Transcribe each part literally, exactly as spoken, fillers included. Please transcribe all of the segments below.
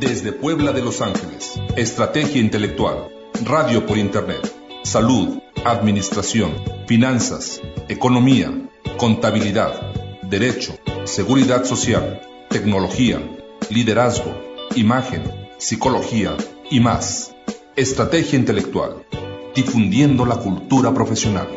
Desde Puebla de Los Ángeles, Estrategia Intelectual, Radio por Internet, Salud, Administración, Finanzas, Economía, Contabilidad, Derecho, Seguridad Social, Tecnología, Liderazgo, Imagen, Psicología y más. Estrategia Intelectual, difundiendo la cultura profesional.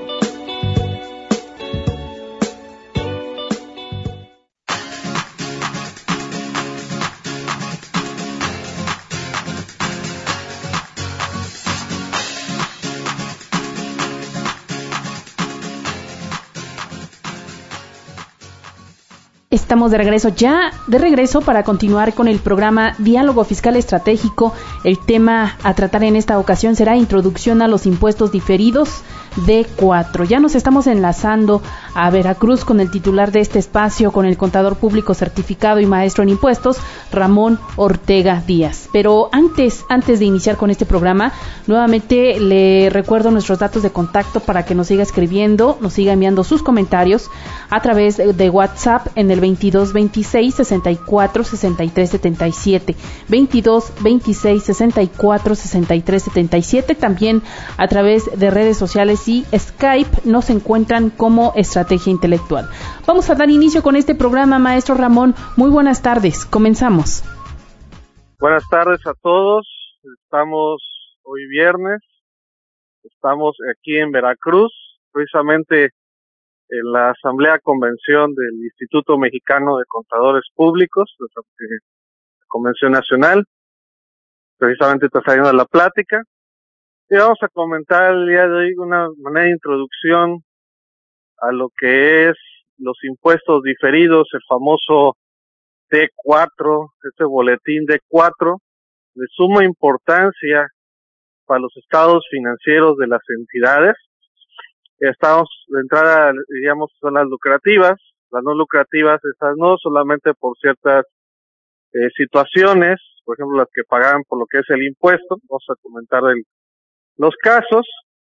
Estamos de regreso, ya de regreso para continuar con el programa Diálogo Fiscal Estratégico. El tema a tratar en esta ocasión será Introducción a los Impuestos Diferidos D cuatro. Ya nos estamos enlazando a Veracruz con el titular de este espacio, con el contador público certificado y maestro en impuestos, Ramón Ortega Díaz. Pero antes, antes de iniciar con este programa, nuevamente le recuerdo nuestros datos de contacto para que nos siga escribiendo, nos siga enviando sus comentarios a través de WhatsApp en el veintidós veintiséis sesenta y cuatro sesenta y tres setenta y siete, veintidós veintiséis sesenta y cuatro sesenta y tres setenta y siete. También a través de redes sociales y Skype nos encuentran como Estrategia Intelectual. Vamos a dar inicio con este programa, maestro Ramón. Muy buenas tardes, comenzamos. Buenas tardes a todos. Estamos hoy viernes, estamos aquí en Veracruz, precisamente en la Asamblea Convención del Instituto Mexicano de Contadores Públicos, la Convención Nacional. Precisamente está saliendo la plática. Y vamos a comentar el día de hoy una manera de introducción a lo que es los impuestos diferidos, el famoso D cuatro, este boletín D cuatro, de suma importancia para los estados financieros de las entidades. Estados de entrada, diríamos, son las lucrativas, las no lucrativas, estas no, solamente por ciertas eh, situaciones, por ejemplo, las que pagan por lo que es el impuesto. Vamos a comentar el, los casos,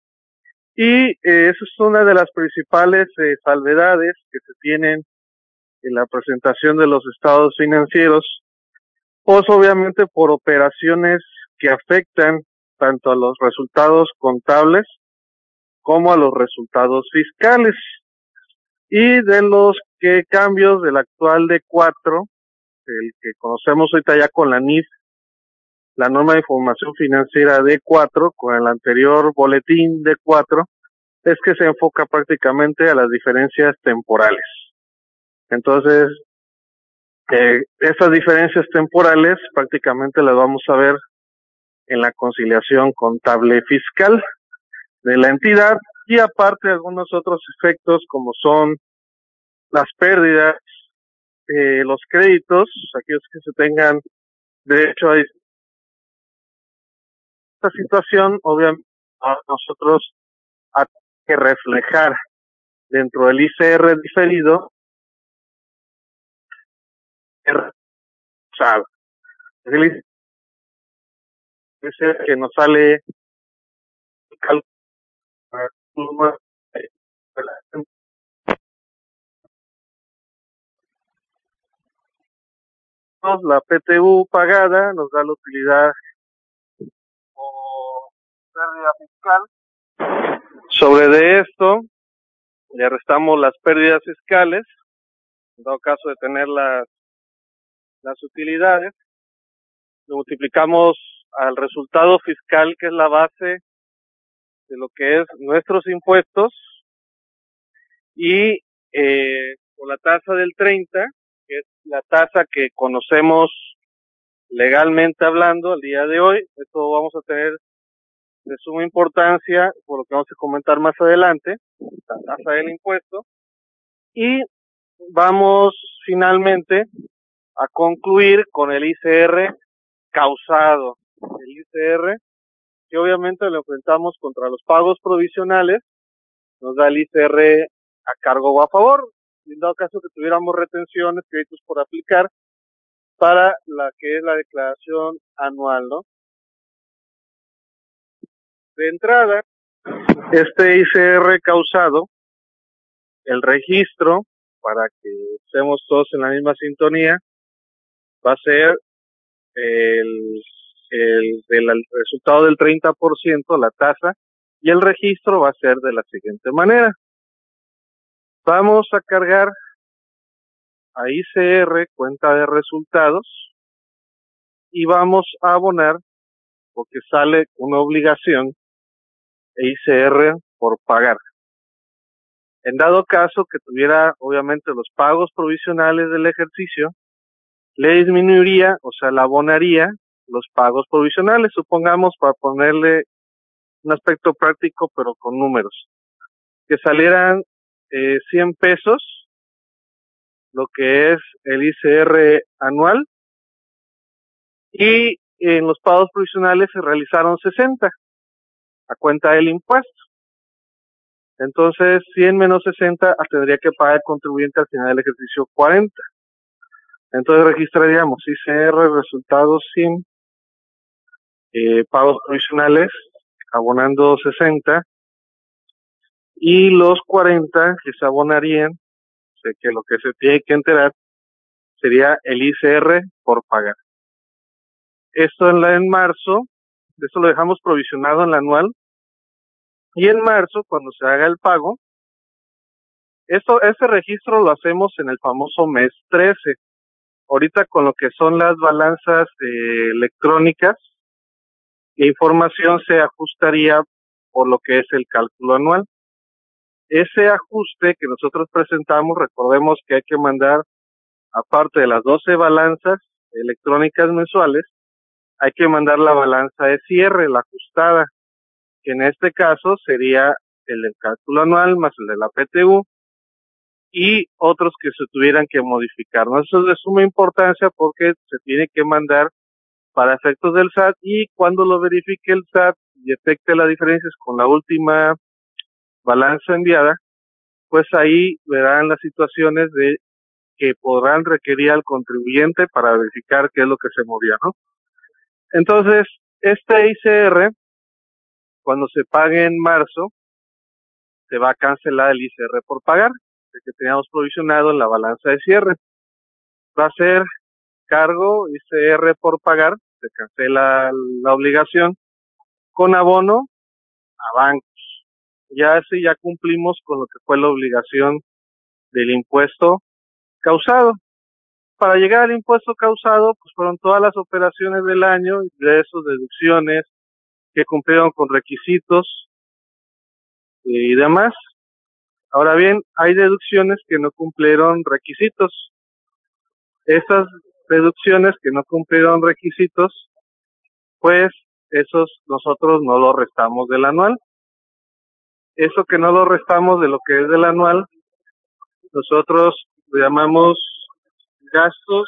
y eh, esa es una de las principales eh, salvedades que se tienen en la presentación de los estados financieros, pues obviamente por operaciones que afectan tanto a los resultados contables como a los resultados fiscales. Y de los que cambios del actual D cuatro, el que conocemos ahorita ya con la N I F, la norma de información financiera D cuatro, con el anterior boletín D cuatro, es que se enfoca prácticamente a las diferencias temporales. Entonces, eh, esas diferencias temporales prácticamente las vamos a ver en la conciliación contable fiscal de la entidad, y aparte algunos otros efectos como son las pérdidas, eh, los créditos, aquellos que se tengan derecho a esta situación, obviamente a nosotros hay que reflejar dentro del I C R diferido, sabe, es el que nos sale la P T U pagada, nos da la utilidad o pérdida fiscal. Sobre de esto, le restamos las pérdidas fiscales, en dado caso de tener las, las utilidades, lo multiplicamos al resultado fiscal, que es la base de lo que es nuestros impuestos, y eh, con la tasa del treinta, que es la tasa que conocemos legalmente hablando al día de hoy. Esto vamos a tener de suma importancia, por lo que vamos a comentar más adelante, la tasa del impuesto, y vamos finalmente a concluir con el I C R causado. El I C R, que obviamente lo enfrentamos contra los pagos provisionales, nos da el I C R a cargo o a favor, en dado caso que tuviéramos retenciones, créditos por aplicar, para la que es la declaración anual, ¿no? De entrada, este I C R causado, el registro, para que estemos todos en la misma sintonía, va a ser el, el del el resultado del treinta por ciento, la tasa, y el registro va a ser de la siguiente manera. Vamos a cargar a I C R, cuenta de resultados, y vamos a abonar, porque sale una obligación, e I C R por pagar. En dado caso que tuviera, obviamente, los pagos provisionales del ejercicio, le disminuiría, o sea, le abonaría los pagos provisionales, supongamos, para ponerle un aspecto práctico, pero con números, que salieran eh, cien pesos, lo que es el I C R anual, y en los pagos provisionales se realizaron sesenta, a cuenta del impuesto. Entonces, cien menos sesenta tendría que pagar el contribuyente al final del ejercicio cuarenta. Entonces registraríamos I C R, resultados cien, eh, pagos provisionales, abonando sesenta, y los cuarenta que se abonarían, o sea, que lo que se tiene que enterar sería el I C R por pagar. Esto en, la, en marzo, eso lo dejamos provisionado en la anual, y en marzo, cuando se haga el pago, esto, ese registro lo hacemos en el famoso mes trece. Ahorita con lo que son las balanzas eh, electrónicas, la información se ajustaría por lo que es el cálculo anual. Ese ajuste que nosotros presentamos, recordemos que hay que mandar, aparte de las doce balanzas electrónicas mensuales, hay que mandar la balanza de cierre, la ajustada, que en este caso sería el del cálculo anual más el de la P T U y otros que se tuvieran que modificar. ¿No? Eso es de suma importancia porque se tiene que mandar para efectos del S A T, y cuando lo verifique el S A T y detecte las diferencias con la última balanza enviada, pues ahí verán las situaciones de que podrán requerir al contribuyente para verificar qué es lo que se movía, ¿no? Entonces, este I C R, cuando se pague en marzo, se va a cancelar el I C R por pagar, el que teníamos provisionado en la balanza de cierre. Va a ser cargo I C R por pagar, se cancela la obligación, con abono a bancos. Ya así ya cumplimos con lo que fue la obligación del impuesto causado. Para llegar al impuesto causado, pues fueron todas las operaciones del año, ingresos, deducciones, que cumplieron con requisitos y demás. Ahora bien, hay deducciones que no cumplieron requisitos. Esas deducciones que no cumplieron requisitos, pues esos nosotros no lo restamos del anual. Eso que no lo restamos de lo que es del anual, nosotros lo llamamos gastos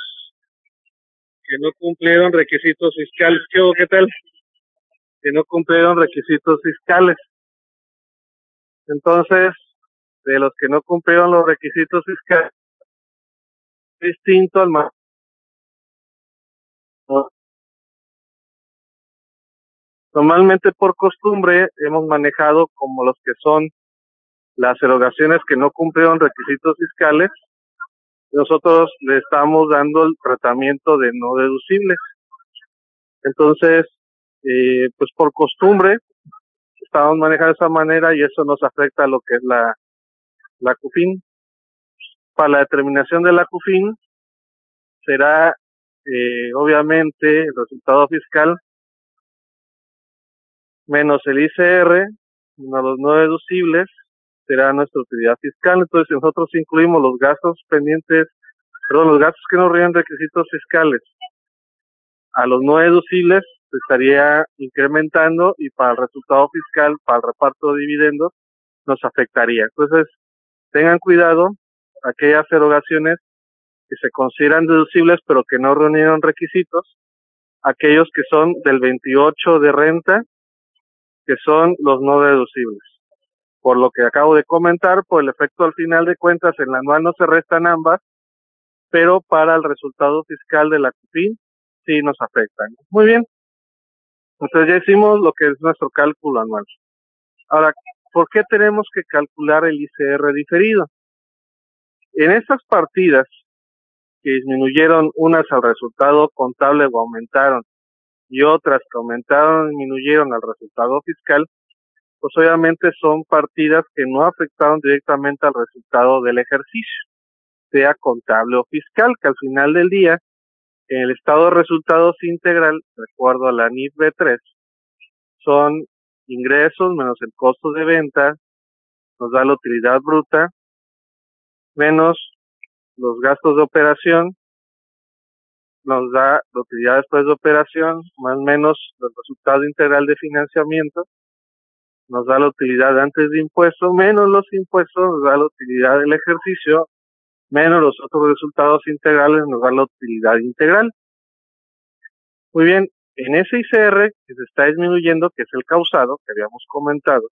que no cumplieron requisitos fiscales. ¿Qué, qué tal? Que no cumplieron requisitos fiscales. Entonces, de los que no cumplieron los requisitos fiscales, distinto al más. Normalmente por costumbre hemos manejado como los que son las erogaciones que no cumplieron requisitos fiscales. Nosotros le estamos dando el tratamiento de no deducibles. Entonces, eh, pues por costumbre estamos manejando de esa manera y eso nos afecta a lo que es la, la C U F I N. Para la determinación de la C U F I N será eh, obviamente el resultado fiscal menos el I C R, menos los no deducibles, será nuestra utilidad fiscal. Entonces, si nosotros incluimos los gastos pendientes, perdón, los gastos que no rinden requisitos fiscales a los no deducibles, se estaría incrementando y para el resultado fiscal, para el reparto de dividendos, nos afectaría. Entonces, tengan cuidado, aquellas erogaciones que se consideran deducibles pero que no reunieron requisitos, aquellos que son del veintiocho de renta, que son los no deducibles. Por lo que acabo de comentar, por el efecto al final de cuentas, en la anual no se restan ambas, pero para el resultado fiscal de la C U F I N sí nos afectan. Muy bien, entonces ya hicimos lo que es nuestro cálculo anual. Ahora, ¿por qué tenemos que calcular el I C R diferido? En estas partidas que disminuyeron unas al resultado contable o aumentaron, y otras que aumentaron o disminuyeron al resultado fiscal, pues obviamente son partidas que no afectaron directamente al resultado del ejercicio, sea contable o fiscal, que al final del día, en el estado de resultados integral, de acuerdo a la N I F B tres, son ingresos menos el costo de venta, nos da la utilidad bruta, menos los gastos de operación, nos da la utilidad después de operación, más o menos el resultado integral de financiamiento, nos da la utilidad antes de impuestos, menos los impuestos, nos da la utilidad del ejercicio, menos los otros resultados integrales, nos da la utilidad integral. Muy bien, en ese I C R que se está disminuyendo, que es el causado, que habíamos comentado,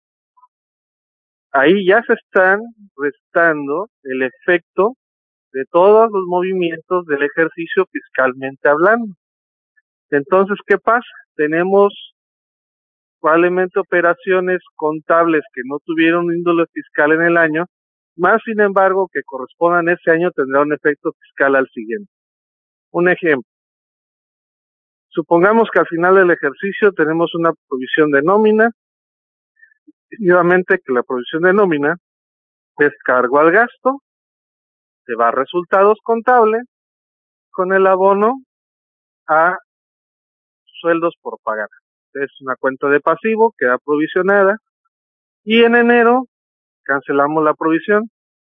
ahí ya se están restando el efecto de todos los movimientos del ejercicio fiscalmente hablando. Entonces, ¿qué pasa? Tenemos probablemente operaciones contables que no tuvieron índole fiscal en el año, más sin embargo que correspondan a ese año tendrá un efecto fiscal al siguiente. Un ejemplo. Supongamos que al final del ejercicio tenemos una provisión de nómina, y nuevamente que la provisión de nómina es cargo al gasto, se va a resultados contables, con el abono a sueldos por pagar. Es una cuenta de pasivo, queda provisionada, y en enero cancelamos la provisión,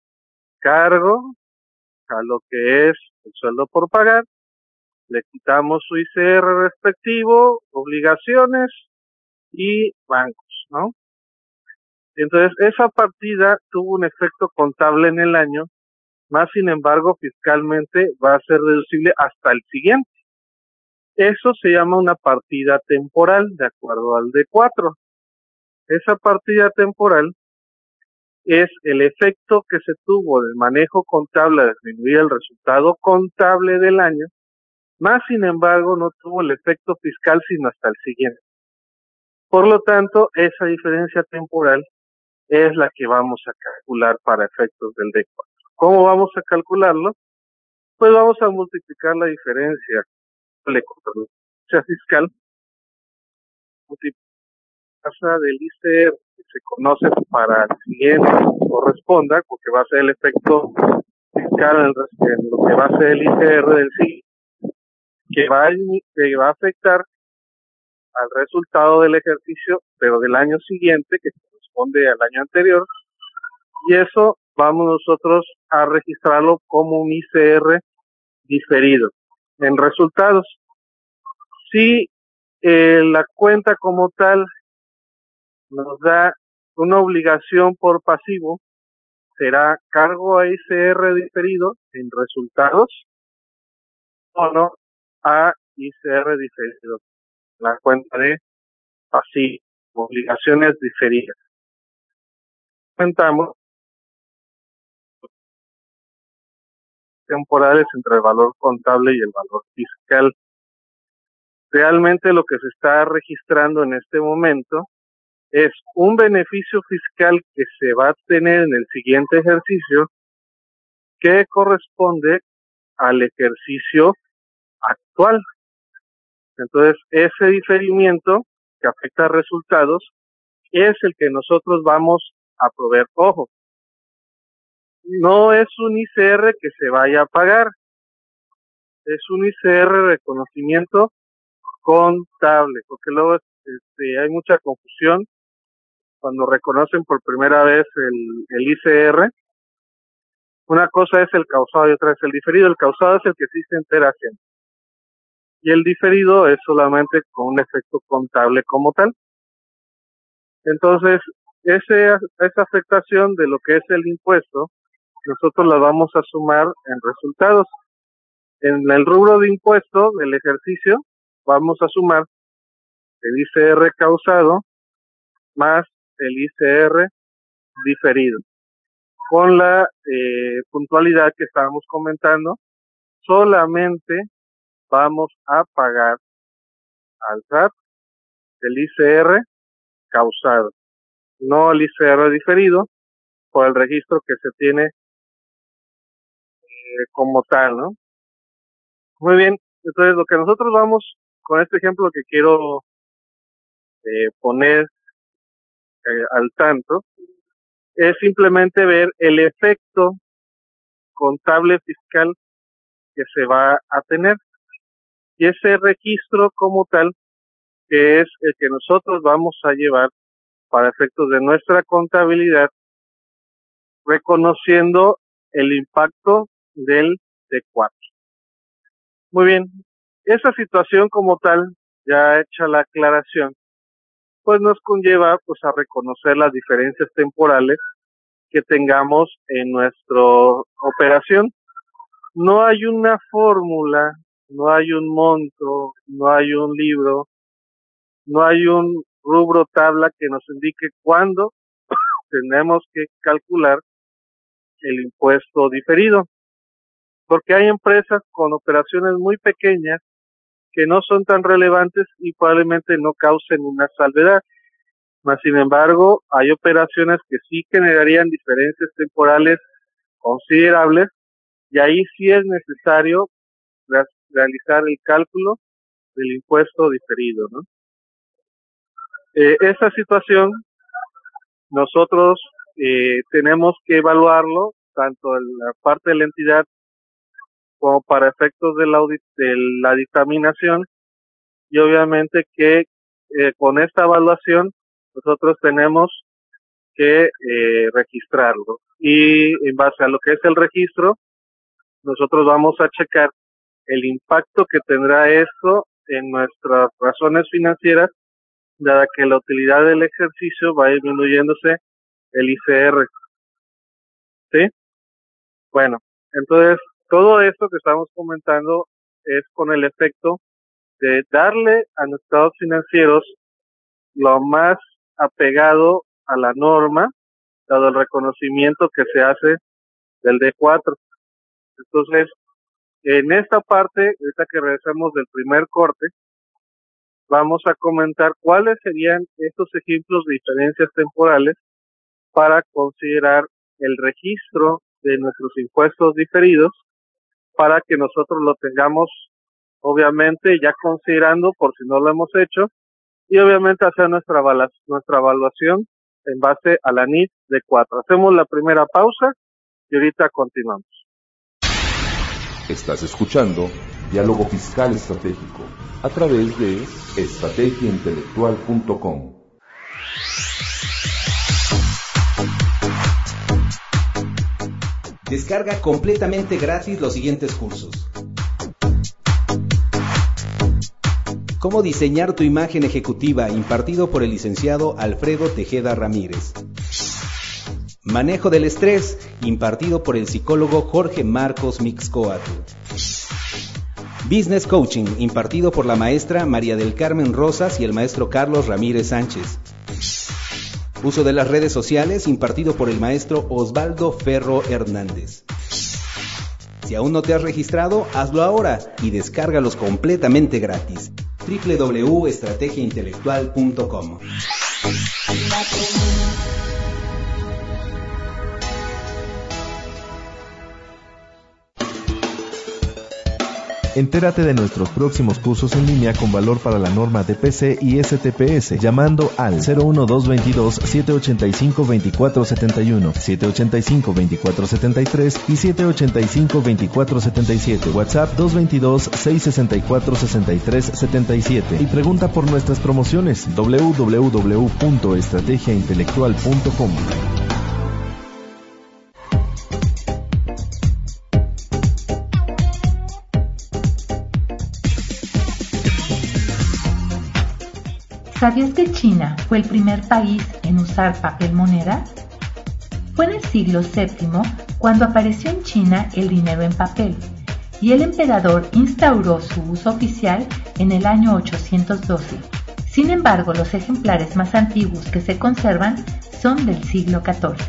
cargo a lo que es el sueldo por pagar, le quitamos su I C R respectivo, obligaciones y bancos, ¿no? Entonces, esa partida tuvo un efecto contable en el año, más sin embargo, fiscalmente va a ser deducible hasta el siguiente. Eso se llama una partida temporal, de acuerdo al D cuatro. Esa partida temporal es el efecto que se tuvo del manejo contable de disminuir el resultado contable del año, más sin embargo no tuvo el efecto fiscal sino hasta el siguiente. Por lo tanto, esa diferencia temporal es la que vamos a calcular para efectos del D cuatro. ¿Cómo vamos a calcularlo? Pues vamos a multiplicar la diferencia de la fiscal multiplicar del I C R que se conoce para el siguiente corresponda, porque va a ser el efecto fiscal en lo que va a ser el I C R del siguiente, que va a, que va a afectar al resultado del ejercicio, pero del año siguiente, que corresponde al año anterior, y eso vamos nosotros a registrarlo como un I C R diferido en resultados. Si eh, la cuenta como tal nos da una obligación por pasivo, será cargo a I C R diferido en resultados o no a I C R diferido, la cuenta de pasivo, obligaciones diferidas. Comentamos temporales entre el valor contable y el valor fiscal. Realmente lo que se está registrando en este momento es un beneficio fiscal que se va a tener en el siguiente ejercicio que corresponde al ejercicio actual. Entonces, ese diferimiento que afecta a resultados es el que nosotros vamos a proveer. Ojo, no es un I C R que se vaya a pagar, es un I C R de reconocimiento contable, porque luego este, hay mucha confusión cuando reconocen por primera vez el, el I C R. Una cosa es el causado y otra es el diferido. El causado es el que sí se entera siempre, y el diferido es solamente con un efecto contable como tal. Entonces, ese, esa afectación de lo que es el impuesto, nosotros la vamos a sumar en resultados. En el rubro de impuesto del ejercicio, vamos a sumar el I C R causado más el I C R diferido. Con la eh, puntualidad que estábamos comentando, solamente vamos a pagar al S A T el I C R causado, no el I C R diferido, por el registro que se tiene eh, como tal, ¿no? Muy bien, entonces lo que nosotros vamos, con este ejemplo que quiero eh, poner eh, al tanto, es simplemente ver el efecto contable fiscal que se va a tener. Y ese registro como tal, que es el que nosotros vamos a llevar para efectos de nuestra contabilidad, reconociendo el impacto del D cuatro. Muy bien, esa situación como tal, ya hecha la aclaración, pues nos conlleva pues a reconocer las diferencias temporales que tengamos en nuestra operación. No hay una fórmula, no hay un monto, no hay un libro, no hay un rubro tabla que nos indique cuándo tenemos que calcular el impuesto diferido, porque hay empresas con operaciones muy pequeñas que no son tan relevantes y probablemente no causen una salvedad. Mas, sin embargo, hay operaciones que sí generarían diferencias temporales considerables y ahí sí es necesario realizar el cálculo del impuesto diferido, ¿no? Eh, esa situación nosotros eh, tenemos que evaluarlo tanto en la parte de la entidad como para efectos de la, audit, de la dictaminación, y obviamente que eh, con esta evaluación nosotros tenemos que eh, registrarlo, y en base a lo que es el registro nosotros vamos a checar el impacto que tendrá esto en nuestras razones financieras, dada que la utilidad del ejercicio va disminuyéndose el I C R. ¿Sí? Bueno, entonces todo esto que estamos comentando es con el efecto de darle a nuestros estados financieros lo más apegado a la norma, dado el reconocimiento que se hace del D cuatro. Entonces, en esta parte, ahorita que regresamos del primer corte, vamos a comentar cuáles serían estos ejemplos de diferencias temporales para considerar el registro de nuestros impuestos diferidos, para que nosotros lo tengamos, obviamente, ya considerando por si no lo hemos hecho, y obviamente hacer nuestra, nuestra evaluación en base a la N I T D cuatro. Hacemos la primera pausa y ahorita continuamos. Estás escuchando Diálogo Fiscal Estratégico a través de estrategia intelectual punto com. Descarga completamente gratis los siguientes cursos. Cómo diseñar tu imagen ejecutiva, impartido por el licenciado Alfredo Tejeda Ramírez. Manejo del estrés, impartido por el psicólogo Jorge Marcos Mixcoatl. Business Coaching, impartido por la maestra María del Carmen Rosas y el maestro Carlos Ramírez Sánchez. Uso de las redes sociales, impartido por el maestro Osvaldo Ferro Hernández. Si aún no te has registrado, hazlo ahora y descárgalos completamente gratis. doble u doble u doble u punto estrategia intelectual punto com. Entérate de nuestros próximos cursos en línea con valor para la norma D P C y S T P S llamando al cero uno dos veintidós, siete ochenta y cinco, veinticuatro setenta y uno, siete ochenta y cinco, veinticuatro setenta y tres y siete ochenta y cinco, veinticuatro setenta y siete. WhatsApp dos veintidós, seiscientos sesenta y cuatro, sesenta y tres setenta y siete. Y pregunta por nuestras promociones doble u doble u doble u punto estrategia intelectual punto com. ¿Sabías que China fue el primer país en usar papel moneda? Fue en el siglo séptimo cuando apareció en China el dinero en papel, y el emperador instauró su uso oficial en el año ochocientos doce. Sin embargo, los ejemplares más antiguos que se conservan son del siglo catorce.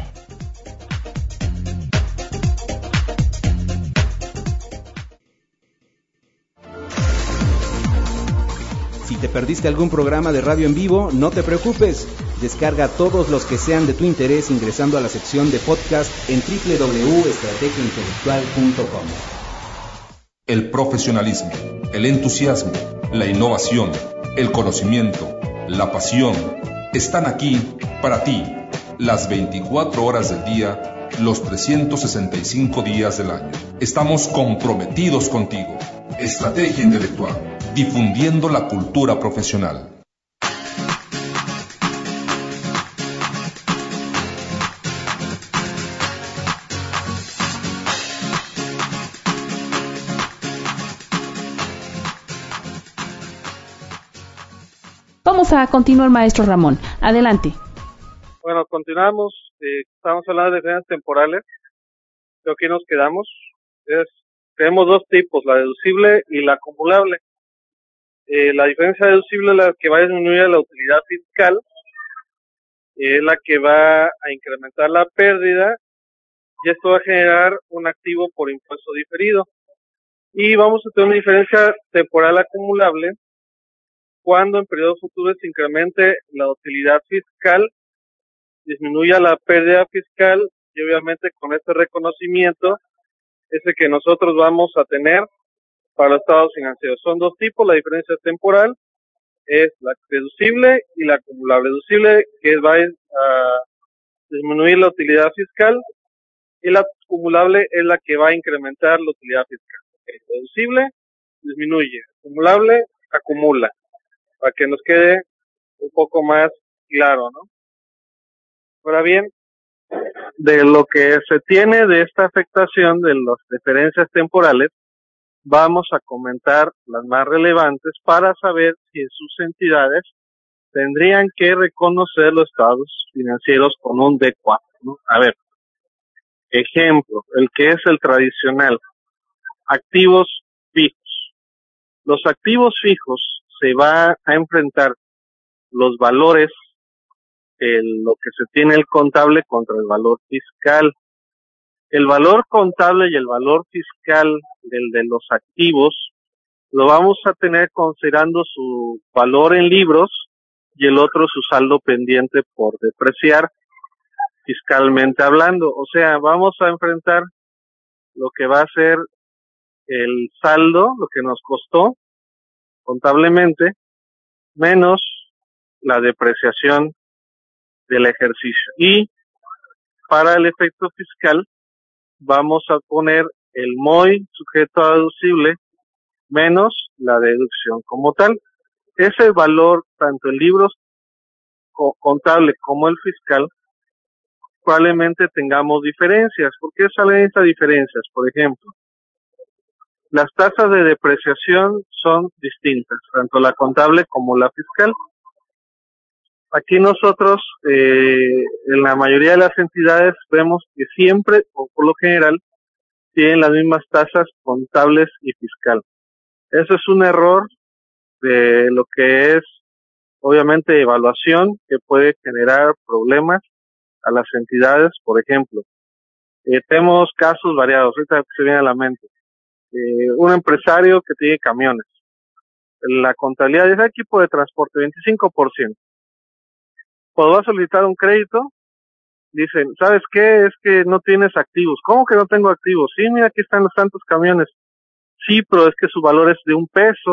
Si te perdiste algún programa de radio en vivo, no te preocupes. Descarga todos los que sean de tu interés ingresando a la sección de podcast en doble u doble u doble u punto estrategia intelectual punto com. El profesionalismo, el entusiasmo, la innovación, el conocimiento, la pasión, están aquí para ti, las veinticuatro horas del día, los trescientos sesenta y cinco días del año. Estamos comprometidos contigo. Estrategia Intelectual, difundiendo la cultura profesional. Vamos a continuar, maestro Ramón. Adelante. Bueno, continuamos. Eh, estamos hablando de diferencias temporales. Creo que nos quedamos. Es, tenemos dos tipos, la deducible y la acumulable. Eh, la diferencia deducible es la que va a disminuir la utilidad fiscal, es la que va a incrementar la pérdida, y esto va a generar un activo por impuesto diferido. Y vamos a tener una diferencia temporal acumulable cuando en periodos futuros se incremente la utilidad fiscal, disminuya la pérdida fiscal, y obviamente con este reconocimiento es el que nosotros vamos a tener para los estados financieros. Son dos tipos, la diferencia temporal es la deducible y la acumulable. Deducible, que va a disminuir la utilidad fiscal, y la acumulable es la que va a incrementar la utilidad fiscal. Okay. Deducible disminuye, acumulable acumula, para que nos quede un poco más claro, ¿no? Ahora bien, de lo que se tiene de esta afectación de las diferencias temporales, vamos a comentar las más relevantes para saber si en sus entidades tendrían que reconocer los estados financieros con un D cuatro, ¿no? A ver, ejemplo, el que es el tradicional, activos fijos. Los activos fijos se va a enfrentar los valores, el, lo que se tiene el contable contra el valor fiscal. El valor contable y el valor fiscal del de los activos lo vamos a tener considerando su valor en libros y el otro su saldo pendiente por depreciar, fiscalmente hablando. O sea, vamos a enfrentar lo que va a ser el saldo, lo que nos costó contablemente, menos la depreciación del ejercicio. Y para el efecto fiscal vamos a poner el M O I sujeto a deducible menos la deducción como tal. Ese valor, tanto en libros contable como el fiscal, probablemente tengamos diferencias. ¿Por qué salen estas diferencias? Por ejemplo, las tasas de depreciación son distintas, tanto la contable como la fiscal. Aquí nosotros, eh, en la mayoría de las entidades, vemos que siempre, o por lo general, tienen las mismas tasas contables y fiscal. Eso es un error de lo que es, obviamente, evaluación, que puede generar problemas a las entidades. Por ejemplo, eh, tenemos casos variados, ahorita se viene a la mente. Eh, un empresario que tiene camiones. La contabilidad es equipo de transporte, veinticinco por ciento. Cuando va a solicitar un crédito, dicen, ¿sabes qué? Es que no tienes activos. ¿Cómo que no tengo activos? Sí, mira, aquí están los tantos camiones. Sí, pero es que su valor es de un peso.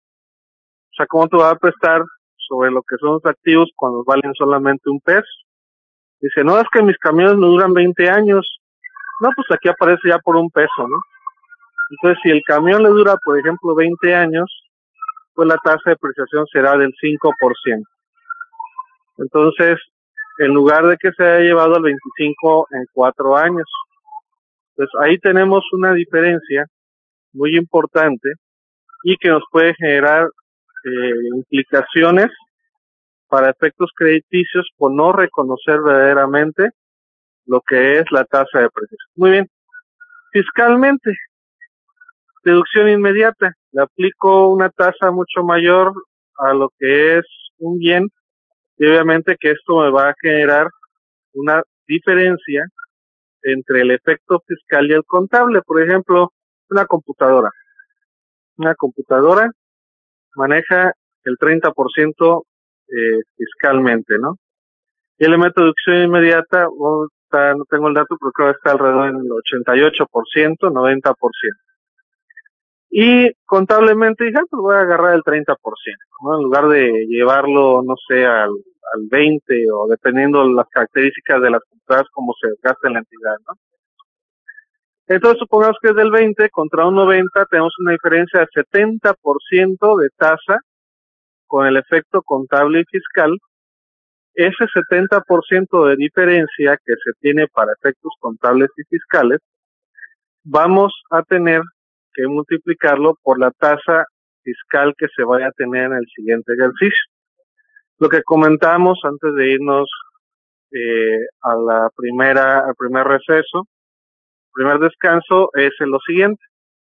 O sea, ¿cómo te va a prestar sobre lo que son los activos cuando valen solamente un peso? Dice, no, es que mis camiones me duran veinte años. No, pues aquí aparece ya por un peso, ¿no? Entonces, si el camión le dura, por ejemplo, veinte años, pues la tasa de depreciación será del cinco por ciento. Entonces, en lugar de que se haya llevado al veinticinco en cuatro años. Entonces, ahí tenemos una diferencia muy importante y que nos puede generar eh, implicaciones para efectos crediticios por no reconocer verdaderamente lo que es la tasa de depreciación. Muy bien. Fiscalmente, deducción inmediata. Le aplico una tasa mucho mayor a lo que es un bien y obviamente que esto me va a generar una diferencia entre el efecto fiscal y el contable. Por ejemplo, una computadora. Una computadora maneja el treinta por ciento eh, fiscalmente, ¿no? Y le meto deducción inmediata, oh, está, no tengo el dato, pero creo que está alrededor del ochenta y ocho por ciento, noventa por ciento. Y contablemente dije, ah, pues voy a agarrar el treinta por ciento, ¿no? En lugar de llevarlo, no sé, al, al veinte o dependiendo las características de las compradas, como se gasta en la entidad, ¿no? Entonces supongamos que es del veinte contra un noventa, tenemos una diferencia de setenta por ciento de tasa con el efecto contable y fiscal. Ese setenta por ciento de diferencia que se tiene para efectos contables y fiscales, vamos a tener que multiplicarlo por la tasa fiscal que se vaya a tener en el siguiente ejercicio. Lo que comentamos antes de irnos eh, a la primera, al primer receso, primer descanso, es lo siguiente.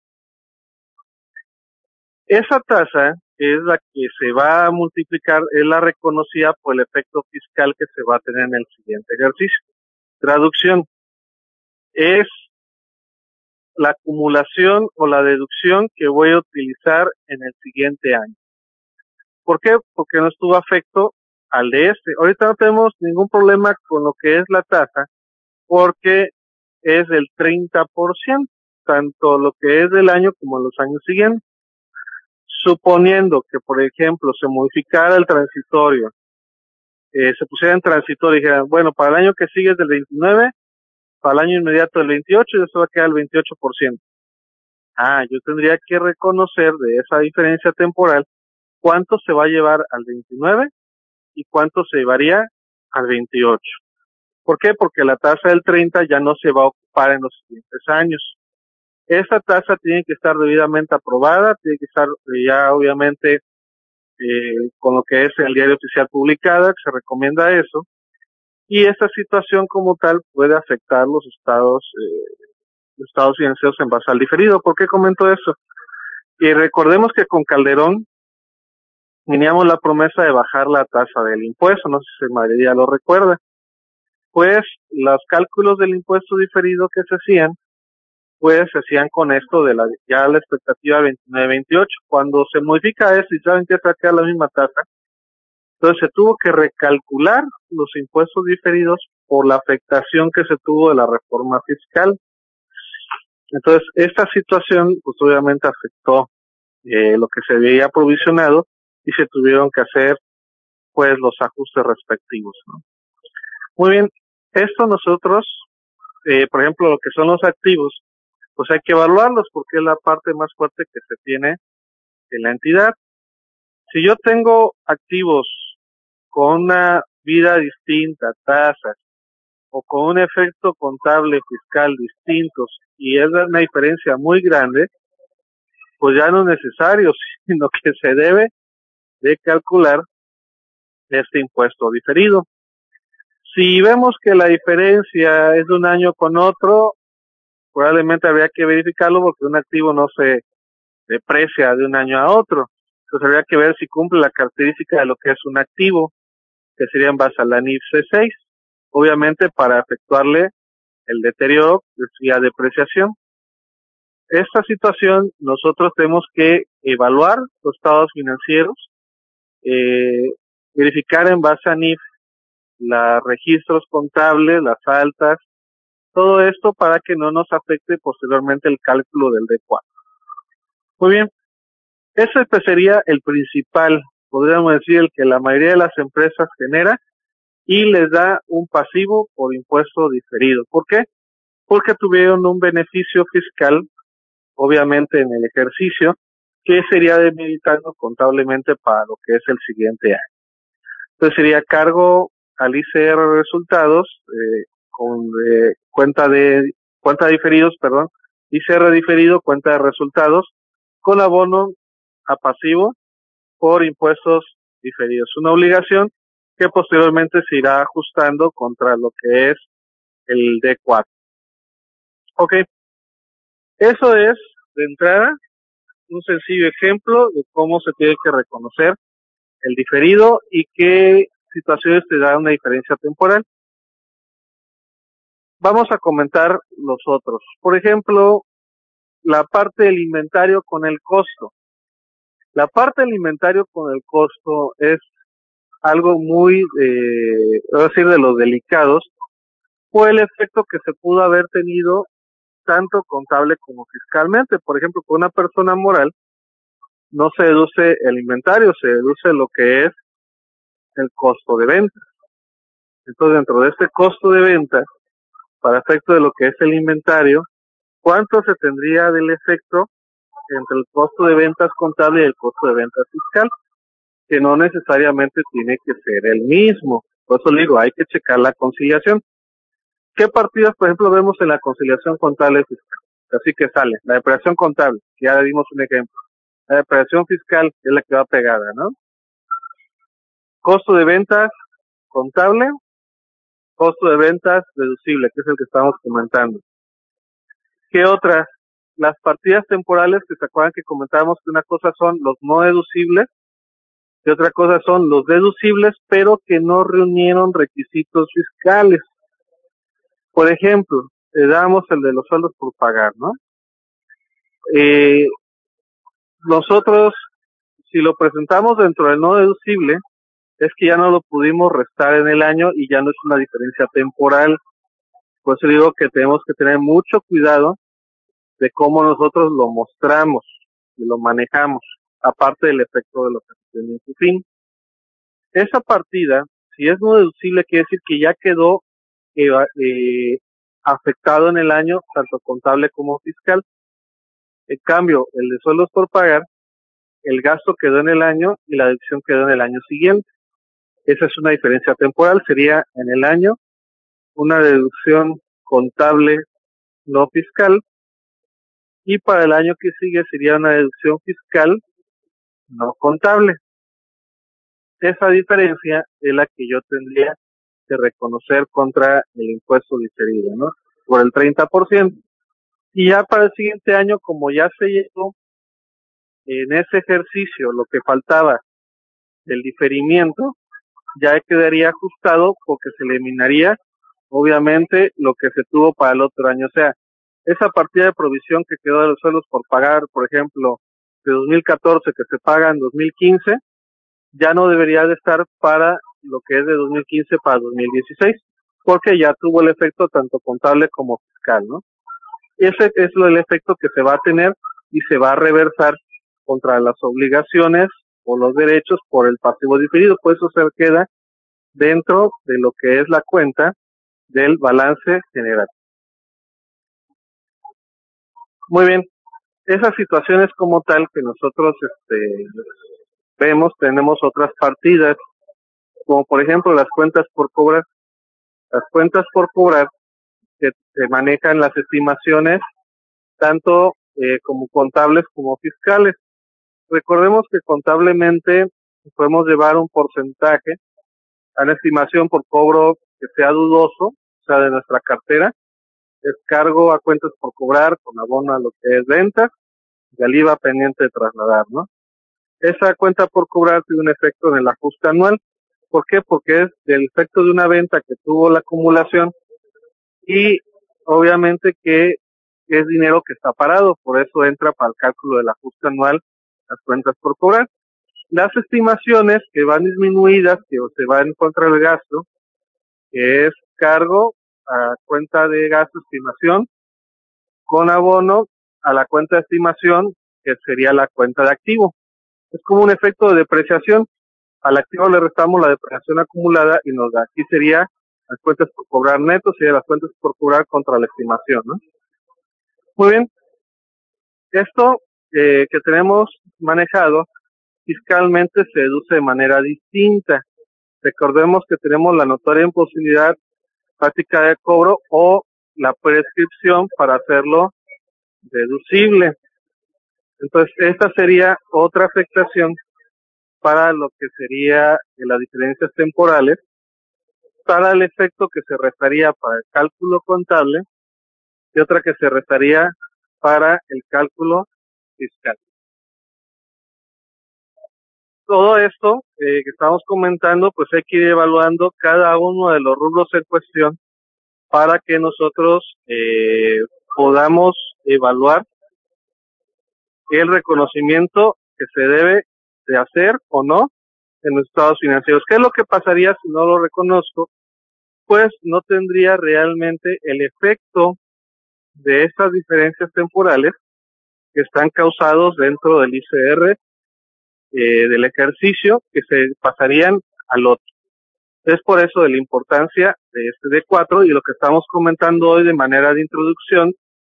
Esa tasa es la que se va a multiplicar, es la reconocida por el efecto fiscal que se va a tener en el siguiente ejercicio. Traducción, es la acumulación o la deducción que voy a utilizar en el siguiente año. ¿Por qué? Porque no estuvo afecto al de este. Ahorita no tenemos ningún problema con lo que es la tasa, porque es del treinta por ciento, tanto lo que es del año como los años siguientes. Suponiendo que, por ejemplo, se modificara el transitorio, eh, se pusiera en transitorio y dijeran, bueno, para el año que sigue es del veintinueve, para el año inmediato del veintiocho, y eso va a quedar el veintiocho por ciento. Ah, yo tendría que reconocer de esa diferencia temporal cuánto se va a llevar al veintinueve y cuánto se llevaría al veintiocho. ¿Por qué? Porque la tasa del treinta ya no se va a ocupar en los siguientes años. Esta tasa tiene que estar debidamente aprobada, tiene que estar ya obviamente eh, con lo que es el diario oficial publicada, que se recomienda eso, y esta situación como tal puede afectar los estados eh, los estados financieros en base al diferido. ¿Por qué comento eso? Y recordemos que con Calderón teníamos la promesa de bajar la tasa del impuesto, no sé si María lo recuerda. Pues los cálculos del impuesto diferido que se hacían, pues se hacían con esto de la ya la expectativa veintinueve veintiocho. Cuando se modifica eso y saben que se va a quedar la misma tasa, entonces se tuvo que recalcular los impuestos diferidos por la afectación que se tuvo de la reforma fiscal. Entonces esta situación pues obviamente afectó eh, lo que se había provisionado y se tuvieron que hacer pues los ajustes respectivos, ¿no? Muy bien, esto nosotros, eh, por ejemplo, lo que son los activos, pues hay que evaluarlos porque es la parte más fuerte que se tiene en la entidad. Si yo tengo activos con una vida distinta, tasas, o con un efecto contable fiscal distintos, y es una diferencia muy grande, pues ya no es necesario, sino que se debe de calcular este impuesto diferido. Si vemos que la diferencia es de un año con otro, probablemente habría que verificarlo porque un activo no se deprecia de un año a otro. Entonces habría que ver si cumple la característica de lo que es un activo, que sería en base a la N I F C seis, obviamente para efectuarle el deterioro y la depreciación. Esta situación nosotros tenemos que evaluar los estados financieros, eh, verificar en base a N I F los registros contables, las altas, todo esto para que no nos afecte posteriormente el cálculo del D cuatro. Muy bien, ese pues sería el principal, podríamos decir, el que la mayoría de las empresas genera y les da un pasivo por impuesto diferido. ¿Por qué? Porque tuvieron un beneficio fiscal, obviamente en el ejercicio, que sería debilitando contablemente para lo que es el siguiente año. Entonces sería cargo al I C R resultados, eh, con eh, cuenta de cuenta de diferidos, perdón, I C R diferido, cuenta de resultados, con abono a pasivo por impuestos diferidos. Una obligación que posteriormente se irá ajustando contra lo que es el D cuatro. Ok, eso es de entrada un sencillo ejemplo de cómo se tiene que reconocer el diferido y qué situaciones te da una diferencia temporal. Vamos a comentar los otros. Por ejemplo, la parte del inventario con el costo. La parte del inventario con el costo es algo muy, eh, voy a decir, de los delicados, por el efecto que se pudo haber tenido tanto contable como fiscalmente. Por ejemplo, con una persona moral no se deduce el inventario, se deduce lo que es el costo de venta. Entonces, dentro de este costo de venta, para efecto de lo que es el inventario, ¿cuánto se tendría del efecto entre el costo de ventas contable y el costo de ventas fiscal? Que no necesariamente tiene que ser el mismo. Por eso le digo, hay que checar la conciliación. ¿Qué partidas, por ejemplo, vemos en la conciliación contable fiscal? Así que sale la depreciación contable, que ya le dimos un ejemplo. La depreciación fiscal es la que va pegada, ¿no? Costo de ventas contable, costo de ventas deducible, que es el que estamos comentando. ¿Qué otras? Las partidas temporales, que se acuerdan que comentábamos que una cosa son los no deducibles, y otra cosa son los deducibles, pero que no reunieron requisitos fiscales. Por ejemplo, le damos el de los sueldos por pagar, ¿no? Eh, nosotros, si lo presentamos dentro del no deducible, es que ya no lo pudimos restar en el año y ya no es una diferencia temporal. Por eso digo que tenemos que tener mucho cuidado de cómo nosotros lo mostramos y lo manejamos, aparte del efecto de lo que tiene en su fin. Esa partida, si es no deducible, quiere decir que ya quedó eh, eh, afectado en el año, tanto contable como fiscal. En cambio, el de sueldos por pagar, el gasto quedó en el año y la deducción quedó en el año siguiente. Esa es una diferencia temporal, sería en el año una deducción contable no fiscal, y para el año que sigue sería una deducción fiscal no contable. Esa diferencia es la que yo tendría que reconocer contra el impuesto diferido, ¿no? Por el treinta por ciento. Y ya para el siguiente año, como ya se llegó en ese ejercicio lo que faltaba del diferimiento, ya quedaría ajustado porque se eliminaría, obviamente, lo que se tuvo para el otro año. O sea, esa partida de provisión que quedó de los sueldos por pagar, por ejemplo, de dos mil catorce que se paga en dos mil quince, ya no debería de estar para lo que es de dos mil quince para dos mil dieciséis, porque ya tuvo el efecto tanto contable como fiscal, ¿no? Ese es el efecto que se va a tener y se va a reversar contra las obligaciones o los derechos por el pasivo diferido, por eso se queda dentro de lo que es la cuenta del balance general. Muy bien, esas situaciones como tal que nosotros este, vemos, tenemos otras partidas, como por ejemplo las cuentas por cobrar. Las cuentas por cobrar que se manejan las estimaciones tanto eh, como contables como fiscales. Recordemos que contablemente podemos llevar un porcentaje a la estimación por cobro que sea dudoso, o sea, de nuestra cartera, descargo a cuentas por cobrar con abono a lo que es venta y al I V A pendiente de trasladar, ¿no? Esa cuenta por cobrar tiene un efecto en el ajuste anual. ¿Por qué? Porque es del efecto de una venta que tuvo la acumulación y obviamente que es dinero que está parado, por eso entra para el cálculo del ajuste anual las cuentas por cobrar. Las estimaciones que van disminuidas, que se van en contra del gasto, que es cargo a cuenta de gasto estimación con abono a la cuenta de estimación, que sería la cuenta de activo. Es como un efecto de depreciación. Al activo le restamos la depreciación acumulada y nos da. Aquí sería las cuentas por cobrar netos, sería las cuentas por cobrar contra la estimación, ¿no? Muy bien. Esto eh, que tenemos manejado fiscalmente se deduce de manera distinta. Recordemos que tenemos la notoria imposibilidad práctica de cobro o la prescripción para hacerlo deducible. Entonces, esta sería otra afectación para lo que sería las diferencias temporales, para el efecto que se restaría para el cálculo contable y otra que se restaría para el cálculo fiscal. Todo esto eh, que estamos comentando, pues hay que ir evaluando cada uno de los rubros en cuestión para que nosotros eh, podamos evaluar el reconocimiento que se debe de hacer o no en los estados financieros. ¿Qué es lo que pasaría si no lo reconozco? Pues no tendría realmente el efecto de estas diferencias temporales que están causados dentro del I C R eh, del ejercicio que se pasarían al otro. Es por eso de la importancia de este D cuatro y lo que estamos comentando hoy de manera de introducción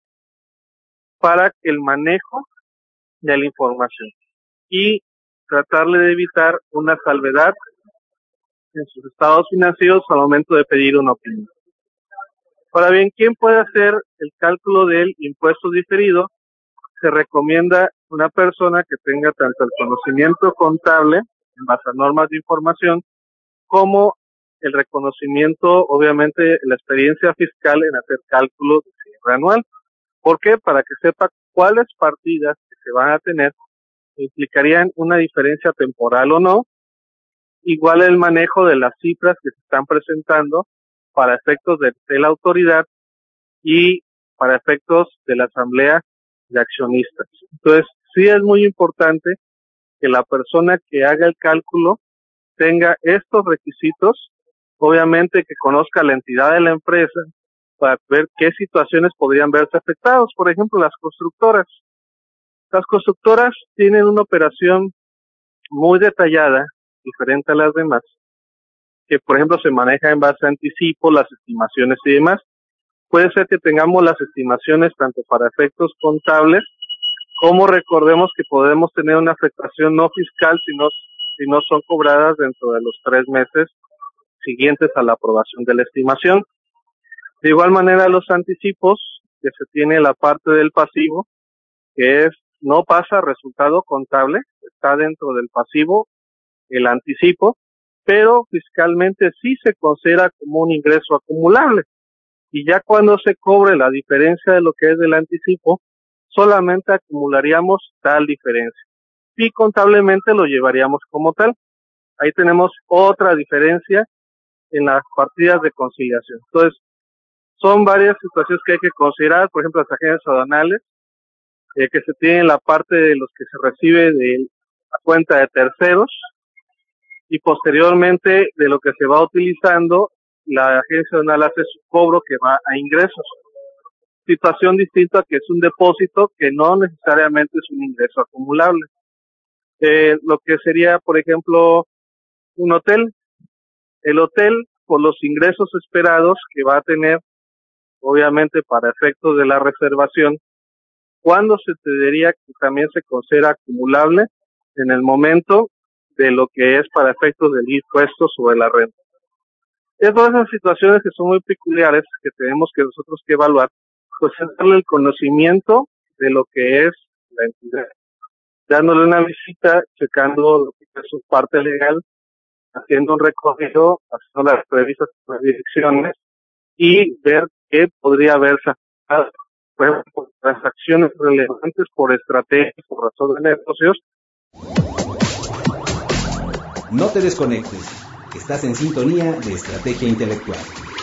para el manejo de la información y tratarle de evitar una salvedad en sus estados financieros al momento de pedir una opinión. Ahora bien, ¿quién puede hacer el cálculo del impuesto diferido? Se recomienda una persona que tenga tanto el conocimiento contable en base a normas de información como el reconocimiento, obviamente, la experiencia fiscal en hacer cálculos de cierre anual. ¿Por qué? Para que sepa cuáles partidas que se van a tener implicarían una diferencia temporal o no, igual el manejo de las cifras que se están presentando para efectos de, de la autoridad y para efectos de la asamblea de accionistas. Entonces, sí es muy importante que la persona que haga el cálculo tenga estos requisitos, obviamente que conozca la entidad de la empresa para ver qué situaciones podrían verse afectados. Por ejemplo, las constructoras. Las constructoras tienen una operación muy detallada, diferente a las demás, que por ejemplo se maneja en base a anticipo, las estimaciones y demás. Puede ser que tengamos las estimaciones tanto para efectos contables, como recordemos que podemos tener una afectación no fiscal si no, si no son cobradas dentro de los tres meses siguientes a la aprobación de la estimación. De igual manera, los anticipos, que se tiene la parte del pasivo, que es no pasa resultado contable, está dentro del pasivo el anticipo, pero fiscalmente sí se considera como un ingreso acumulable. Y ya cuando se cobre la diferencia de lo que es del anticipo, solamente acumularíamos tal diferencia. Y contablemente lo llevaríamos como tal. Ahí tenemos otra diferencia en las partidas de conciliación. Entonces, son varias situaciones que hay que considerar, por ejemplo, las agencias aduanales, eh, que se tienen la parte de los que se recibe de la cuenta de terceros, y posteriormente de lo que se va utilizando, la agencia aduanal hace su cobro que va a ingresos. Situación distinta que es un depósito que no necesariamente es un ingreso acumulable. Eh, lo que sería, por ejemplo, un hotel. El hotel, por los ingresos esperados que va a tener, obviamente para efectos de la reservación, ¿cuándo se tendría que también se considera acumulable? En el momento de lo que es para efectos del impuesto sobre la renta. Es todas esas situaciones que son muy peculiares que tenemos que nosotros que evaluar, pues es darle el conocimiento de lo que es la entidad, dándole una visita, checando lo que es su parte legal, haciendo un recorrido, haciendo las previstas las direcciones y ver qué podría haberse afectado, por ejemplo, transacciones relevantes por estrategias, por razón de negocios. No te desconectes. Estás en sintonía de Estrategia Intelectual.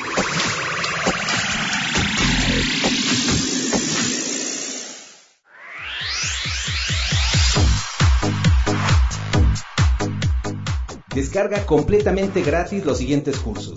Descarga completamente gratis los siguientes cursos.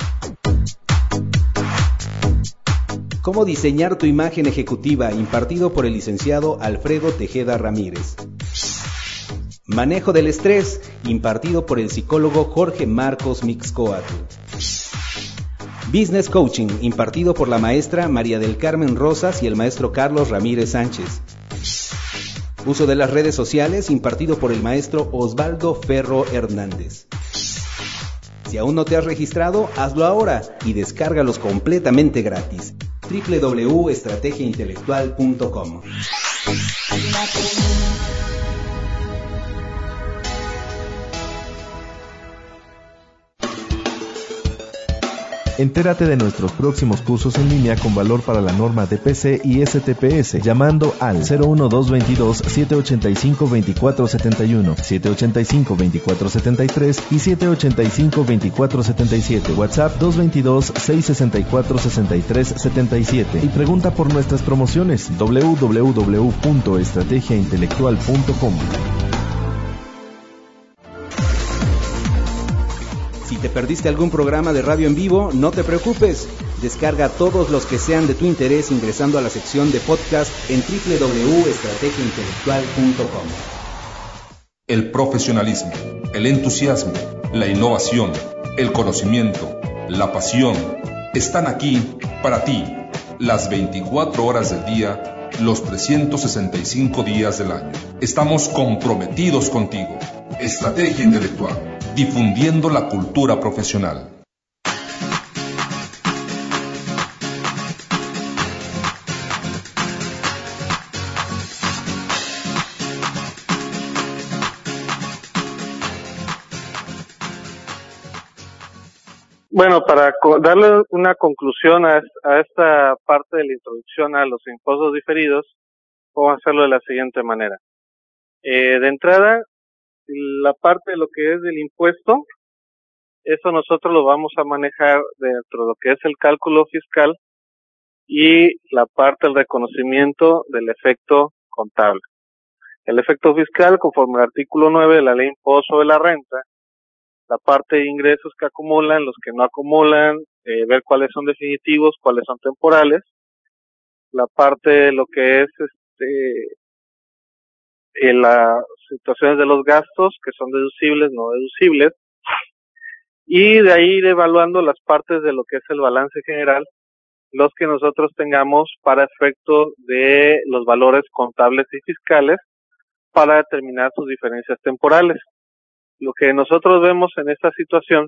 Cómo diseñar tu imagen ejecutiva, impartido por el licenciado Alfredo Tejeda Ramírez. Manejo del estrés, impartido por el psicólogo Jorge Marcos Mixcoatl. Business Coaching, impartido por la maestra María del Carmen Rosas y el maestro Carlos Ramírez Sánchez. Uso de las redes sociales, impartido por el maestro Osvaldo Ferro Hernández. Si aún no te has registrado, hazlo ahora y descárgalos completamente gratis. doble u doble u doble u punto estrategia intelectual punto com. Entérate de nuestros próximos cursos en línea con valor para la norma de P C y S T P S llamando al cero uno dos veintidós, siete ochenta y cinco, veinticuatro setenta y uno, siete ochenta y cinco, veinticuatro setenta y tres y siete ochenta y cinco, veinticuatro setenta y siete. WhatsApp dos veintidós, seiscientos sesenta y cuatro, sesenta y tres setenta y siete. Y pregunta por nuestras promociones. doble u doble u doble u punto estrategia intelectual punto com. Si te perdiste algún programa de radio en vivo, no te preocupes. Descarga todos los que sean de tu interés ingresando a la sección de podcast en doble u doble u doble u punto estrategia intelectual punto com. El profesionalismo, el entusiasmo, la innovación, el conocimiento, la pasión, están aquí para ti, las veinticuatro horas del día, los trescientos sesenta y cinco días del año. Estamos comprometidos contigo. Estrategia Intelectual, difundiendo la cultura profesional. Bueno, para co- darle una conclusión a, es- a esta parte de la introducción a los impuestos diferidos, vamos a hacerlo de la siguiente manera. Eh, de entrada, la parte de lo que es del impuesto, eso nosotros lo vamos a manejar dentro de lo que es el cálculo fiscal y la parte del reconocimiento del efecto contable. El efecto fiscal, conforme al artículo nueve de la Ley de Impuesto sobre la Renta, la parte de ingresos que acumulan, los que no acumulan, eh, ver cuáles son definitivos, cuáles son temporales, la parte de lo que es este en las situaciones de los gastos, que son deducibles, no deducibles, y de ahí ir evaluando las partes de lo que es el balance general, los que nosotros tengamos para efecto de los valores contables y fiscales para determinar sus diferencias temporales. Lo que nosotros vemos en esta situación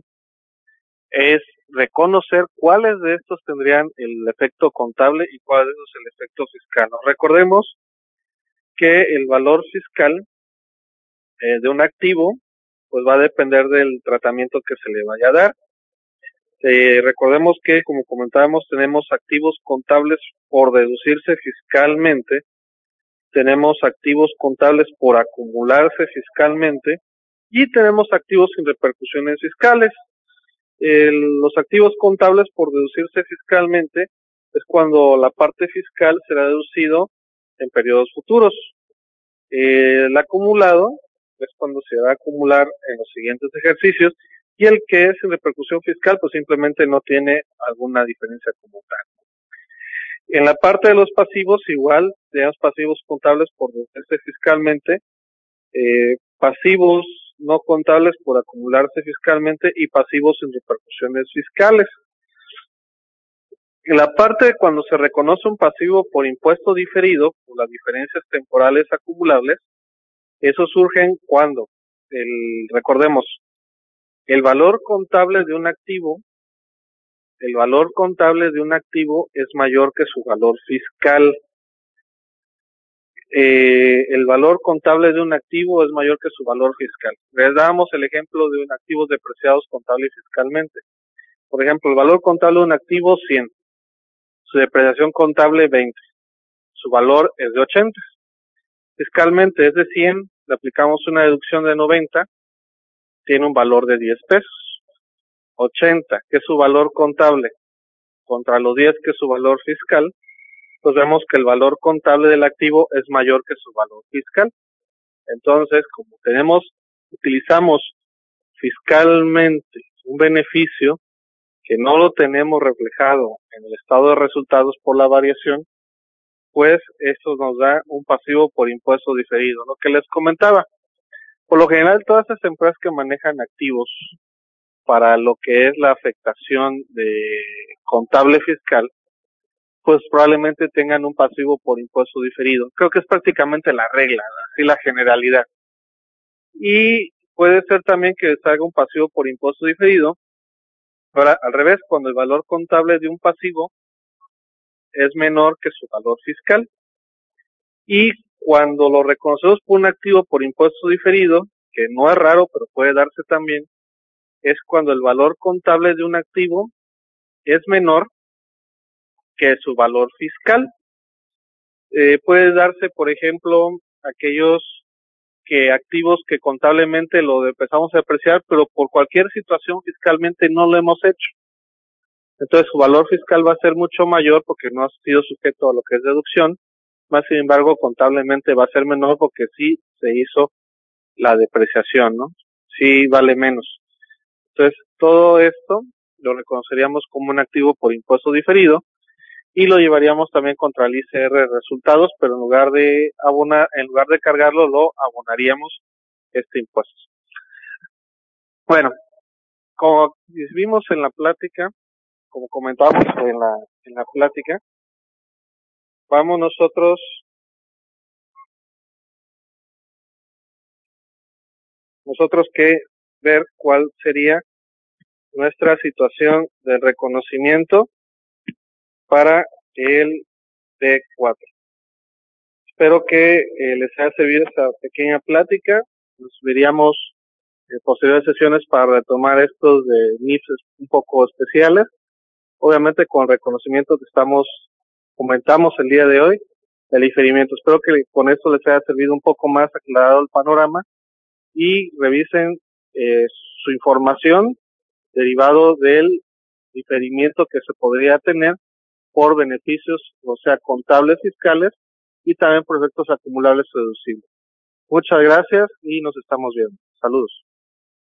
es reconocer cuáles de estos tendrían el efecto contable y cuáles de estos el efecto fiscal. Nos recordemos que el valor fiscal eh, de un activo pues va a depender del tratamiento que se le vaya a dar. Eh, recordemos que, como comentábamos, tenemos activos contables por deducirse fiscalmente, tenemos activos contables por acumularse fiscalmente y tenemos activos sin repercusiones fiscales. El, los activos contables por deducirse fiscalmente es cuando la parte fiscal será deducido en periodos futuros. Eh, el acumulado es cuando se va a acumular en los siguientes ejercicios y el que es en repercusión fiscal pues simplemente no tiene alguna diferencia como tal. En la parte de los pasivos igual tenemos pasivos contables por deducirse fiscalmente, eh, pasivos no contables por acumularse fiscalmente y pasivos sin repercusiones fiscales. En la parte de cuando se reconoce un pasivo por impuesto diferido, por las diferencias temporales acumulables, eso surgen cuando, el, recordemos, el valor contable de un activo, el valor contable de un activo es mayor que su valor fiscal. Eh, el valor contable de un activo es mayor que su valor fiscal. Les damos el ejemplo de un activo depreciados contable y fiscalmente. Por ejemplo, el valor contable de un activo cien, su depreciación contable veinte, su valor es de ochenta. Fiscalmente es de cien, le aplicamos una deducción de noventa, tiene un valor de diez pesos. ochenta, que es su valor contable, contra los diez, que es su valor fiscal, pues vemos que el valor contable del activo es mayor que su valor fiscal. Entonces, como tenemos, utilizamos fiscalmente un beneficio que no lo tenemos reflejado en el estado de resultados por la variación, pues eso nos da un pasivo por impuesto diferido. Lo que les comentaba, por lo general todas estas empresas que manejan activos para lo que es la afectación de contable fiscal, pues probablemente tengan un pasivo por impuesto diferido. Creo que es prácticamente la regla, así la generalidad. Y puede ser también que salga un pasivo por impuesto diferido. Ahora, al revés, cuando el valor contable de un pasivo es menor que su valor fiscal. Y cuando lo reconocemos por un activo por impuesto diferido, que no es raro, pero puede darse también, es cuando el valor contable de un activo es menor que su valor fiscal. Eh, puede darse, por ejemplo, aquellos que activos que contablemente lo empezamos a apreciar, pero por cualquier situación fiscalmente no lo hemos hecho. Entonces su valor fiscal va a ser mucho mayor porque no ha sido sujeto a lo que es deducción, más sin embargo contablemente va a ser menor porque sí se hizo la depreciación, ¿no? Sí vale menos. Entonces todo esto lo reconoceríamos como un activo por impuesto diferido y lo llevaríamos también contra el I C R de resultados, pero en lugar de abonar, en lugar de cargarlo, lo abonaríamos este impuesto. Bueno, como vimos en la plática, como comentábamos en la, en la plática, vamos nosotros nosotros que ver cuál sería nuestra situación de reconocimiento para el D cuatro. Espero que eh, les haya servido esta pequeña plática. Nos veríamos en posteriores sesiones para retomar estos de N I F un poco especiales, obviamente con el reconocimiento que estamos comentamos el día de hoy, el diferimiento. Espero que con esto les haya servido un poco más aclarado el panorama y revisen eh, su información derivado del diferimiento que se podría tener por beneficios, o sea, contables fiscales y también por efectos acumulables reducibles. Muchas gracias y nos estamos viendo. Saludos.